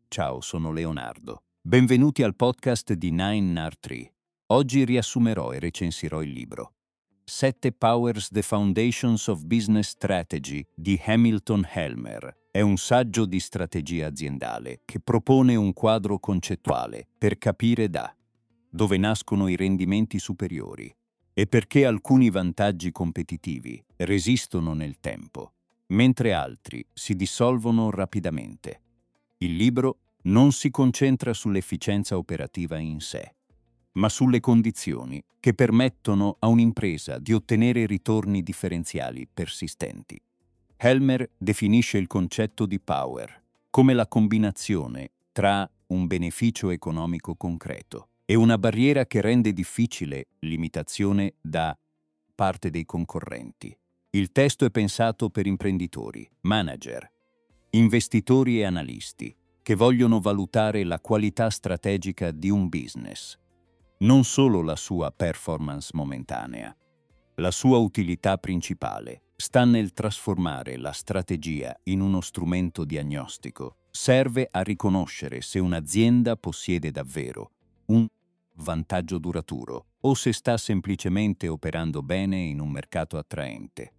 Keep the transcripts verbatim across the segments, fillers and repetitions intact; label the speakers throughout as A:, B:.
A: Ciao, sono Leonardo. Benvenuti al podcast di nine N R tre. Oggi riassumerò e recensirò il libro Sette Powers: The Foundations of Business Strategy di Hamilton Helmer. È un saggio di strategia aziendale che propone un quadro concettuale per capire da dove nascono i rendimenti superiori e perché alcuni vantaggi competitivi resistono nel tempo, mentre altri si dissolvono rapidamente. Il libro non si concentra sull'efficienza operativa in sé, ma sulle condizioni che permettono a un'impresa di ottenere ritorni differenziali persistenti. Helmer definisce il concetto di power come la combinazione tra un beneficio economico concreto e una barriera che rende difficile l'imitazione da parte dei concorrenti. Il testo è pensato per imprenditori, manager, investitori e analisti che vogliono valutare la qualità strategica di un business, non solo la sua performance momentanea. La sua utilità principale sta nel trasformare la strategia in uno strumento diagnostico. Serve a riconoscere se un'azienda possiede davvero un vantaggio duraturo o se sta semplicemente operando bene in un mercato attraente.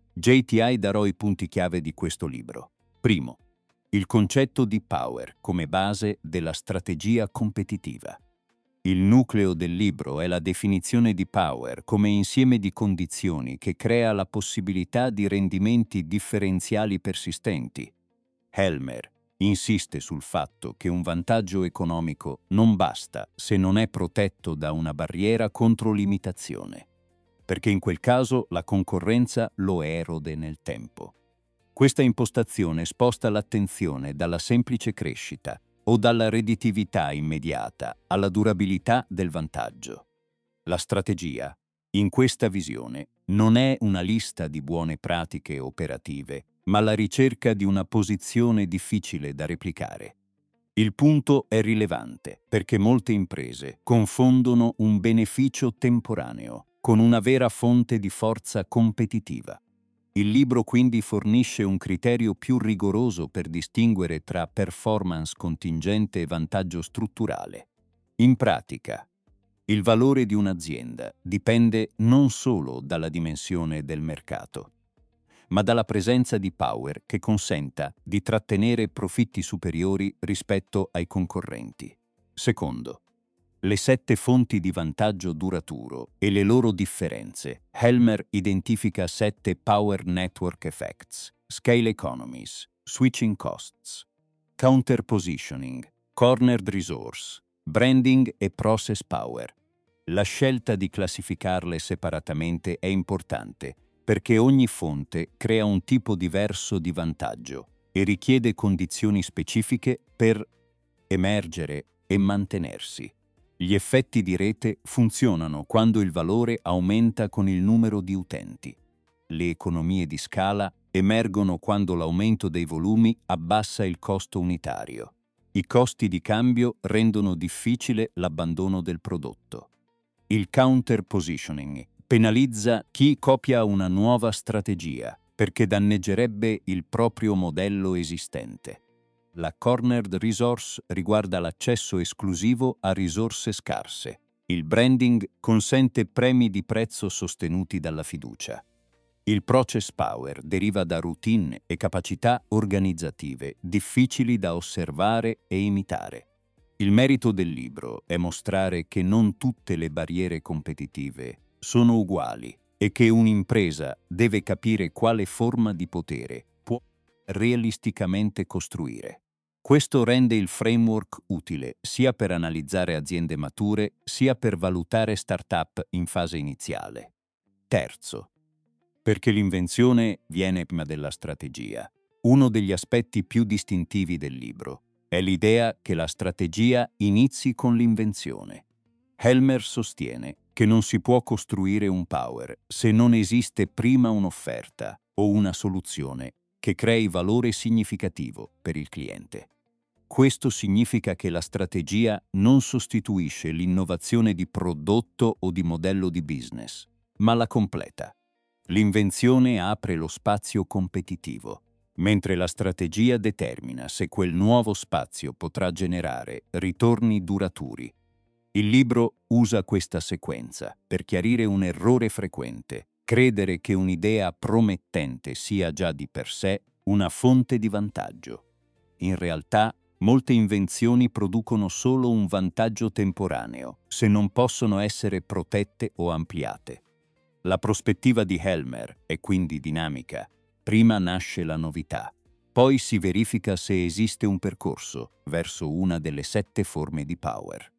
A: J T I darò i punti chiave di questo libro. Primo, il concetto di power come base della strategia competitiva. Il nucleo del libro è la definizione di power come insieme di condizioni che crea la possibilità di rendimenti differenziali persistenti. Helmer insiste sul fatto che un vantaggio economico non basta se non è protetto da una barriera contro l'imitazione, perché in quel caso la concorrenza lo erode nel tempo. Questa impostazione sposta l'attenzione dalla semplice crescita o dalla redditività immediata alla durabilità del vantaggio. La strategia, in questa visione, non è una lista di buone pratiche operative, ma la ricerca di una posizione difficile da replicare. Il punto è rilevante perché molte imprese confondono un beneficio temporaneo con una vera fonte di forza competitiva. Il libro quindi fornisce un criterio più rigoroso per distinguere tra performance contingente e vantaggio strutturale. In pratica, il valore di un'azienda dipende non solo dalla dimensione del mercato, ma dalla presenza di power che consenta di trattenere profitti superiori rispetto ai concorrenti. Secondo, le sette fonti di vantaggio duraturo e le loro differenze. Helmer identifica sette Power Network Effects: Scale Economies, Switching Costs, Counter Positioning, Cornered Resource, Branding e Process Power. La scelta di classificarle separatamente è importante perché ogni fonte crea un tipo diverso di vantaggio e richiede condizioni specifiche per emergere e mantenersi. Gli effetti di rete funzionano quando il valore aumenta con il numero di utenti. Le economie di scala emergono quando l'aumento dei volumi abbassa il costo unitario. I costi di cambio rendono difficile l'abbandono del prodotto. Il counter positioning penalizza chi copia una nuova strategia perché danneggerebbe il proprio modello esistente. La cornered resource riguarda l'accesso esclusivo a risorse scarse. Il branding consente premi di prezzo sostenuti dalla fiducia. Il process power deriva da routine e capacità organizzative difficili da osservare e imitare. Il merito del libro è mostrare che non tutte le barriere competitive sono uguali e che un'impresa deve capire quale forma di potere può realisticamente costruire. Questo rende il framework utile sia per analizzare aziende mature, sia per valutare start-up in fase iniziale. Terzo, perché l'invenzione viene prima della strategia. Uno degli aspetti più distintivi del libro è l'idea che la strategia inizi con l'invenzione. Helmer sostiene che non si può costruire un power se non esiste prima un'offerta o una soluzione che crei valore significativo per il cliente. Questo significa che la strategia non sostituisce l'innovazione di prodotto o di modello di business, ma la completa. L'invenzione apre lo spazio competitivo, mentre la strategia determina se quel nuovo spazio potrà generare ritorni duraturi. Il libro usa questa sequenza per chiarire un errore frequente: credere che un'idea promettente sia già di per sé una fonte di vantaggio. In realtà, molte invenzioni producono solo un vantaggio temporaneo, se non possono essere protette o ampliate. La prospettiva di Helmer è quindi dinamica. Prima nasce la novità, poi si verifica se esiste un percorso verso una delle sette forme di power.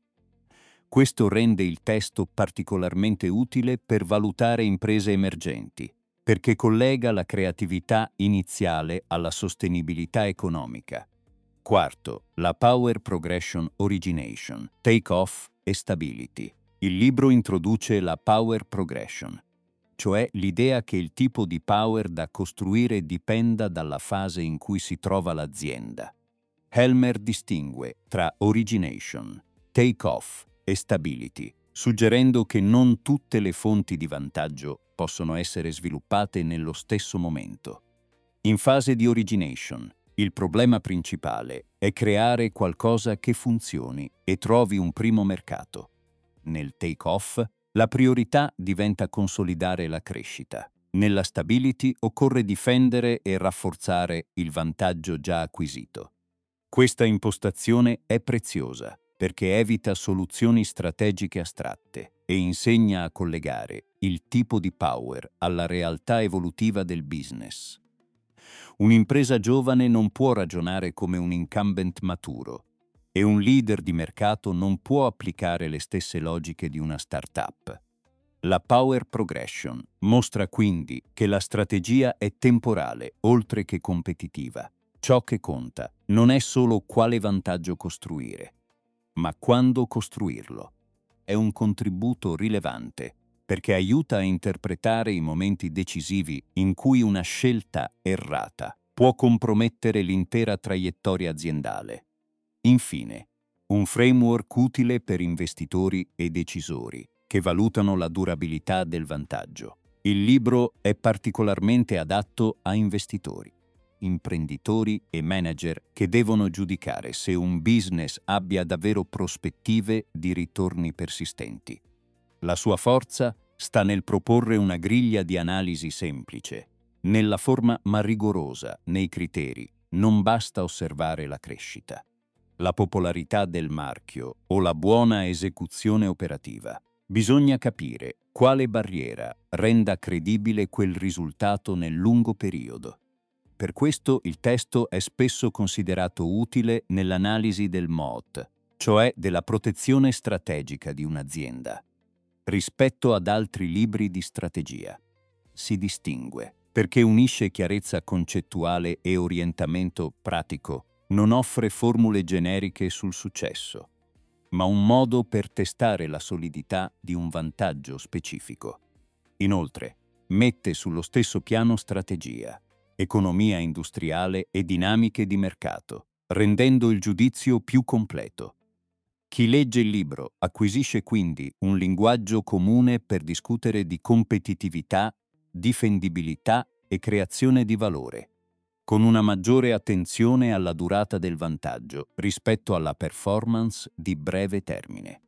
A: Questo rende il testo particolarmente utile per valutare imprese emergenti, perché collega la creatività iniziale alla sostenibilità economica. Quarto, la Power Progression Origination, Take-off e Stability. Il libro introduce la Power Progression, cioè l'idea che il tipo di power da costruire dipenda dalla fase in cui si trova l'azienda. Helmer distingue tra origination, take-off e stability, suggerendo che non tutte le fonti di vantaggio possono essere sviluppate nello stesso momento. In fase di origination, il problema principale è creare qualcosa che funzioni e trovi un primo mercato. Nel take-off, la priorità diventa consolidare la crescita. Nella stability occorre difendere e rafforzare il vantaggio già acquisito. Questa impostazione è preziosa perché evita soluzioni strategiche astratte e insegna a collegare il tipo di power alla realtà evolutiva del business. Un'impresa giovane non può ragionare come un incumbent maturo e un leader di mercato non può applicare le stesse logiche di una startup. La Power Progression mostra quindi che la strategia è temporale oltre che competitiva. Ciò che conta non è solo quale vantaggio costruire, ma quando costruirlo. È un contributo rilevante perché aiuta a interpretare i momenti decisivi in cui una scelta errata può compromettere l'intera traiettoria aziendale. Infine, un framework utile per investitori e decisori che valutano la durabilità del vantaggio. Il libro è particolarmente adatto a investitori, imprenditori e manager che devono giudicare se un business abbia davvero prospettive di ritorni persistenti. La sua forza sta nel proporre una griglia di analisi semplice, nella forma ma rigorosa, nei criteri. Non basta osservare la crescita, la popolarità del marchio o la buona esecuzione operativa. Bisogna capire quale barriera renda credibile quel risultato nel lungo periodo. Per questo il testo è spesso considerato utile nell'analisi del M O T, cioè della protezione strategica di un'azienda. Rispetto ad altri libri di strategia, si distingue perché unisce chiarezza concettuale e orientamento pratico, non offre formule generiche sul successo, ma un modo per testare la solidità di un vantaggio specifico. Inoltre, mette sullo stesso piano strategia, economia industriale e dinamiche di mercato, rendendo il giudizio più completo. Chi legge il libro acquisisce quindi un linguaggio comune per discutere di competitività, difendibilità e creazione di valore, con una maggiore attenzione alla durata del vantaggio rispetto alla performance di breve termine.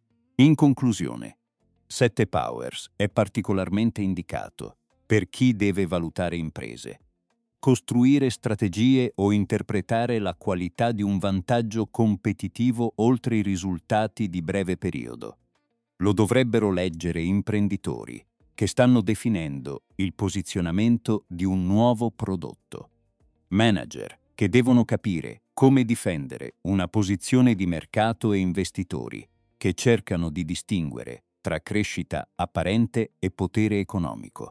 A: In conclusione, Sette Powers è particolarmente indicato per chi deve valutare imprese, costruire strategie o interpretare la qualità di un vantaggio competitivo oltre i risultati di breve periodo. Lo dovrebbero leggere imprenditori che stanno definendo il posizionamento di un nuovo prodotto, manager che devono capire come difendere una posizione di mercato e investitori che cercano di distinguere tra crescita apparente e potere economico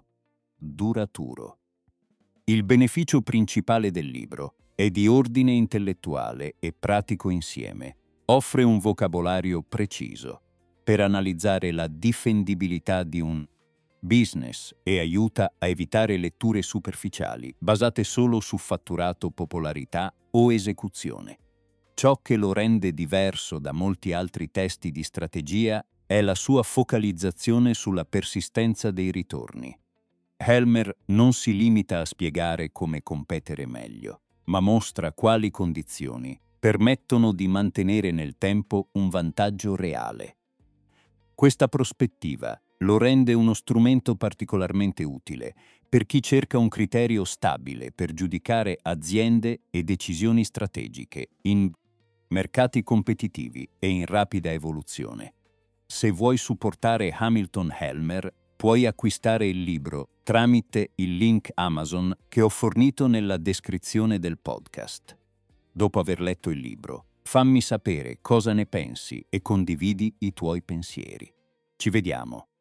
A: duraturo. Il beneficio principale del libro è di ordine intellettuale e pratico insieme. Offre un vocabolario preciso per analizzare la difendibilità di un business e aiuta a evitare letture superficiali basate solo su fatturato, popolarità o esecuzione. Ciò che lo rende diverso da molti altri testi di strategia è la sua focalizzazione sulla persistenza dei ritorni. Helmer non si limita a spiegare come competere meglio, ma mostra quali condizioni permettono di mantenere nel tempo un vantaggio reale. Questa prospettiva lo rende uno strumento particolarmente utile per chi cerca un criterio stabile per giudicare aziende e decisioni strategiche in mercati competitivi e in rapida evoluzione. Se vuoi supportare Hamilton Helmer, puoi acquistare il libro tramite il link Amazon che ho fornito nella descrizione del podcast. Dopo aver letto il libro, fammi sapere cosa ne pensi e condividi i tuoi pensieri. Ci vediamo.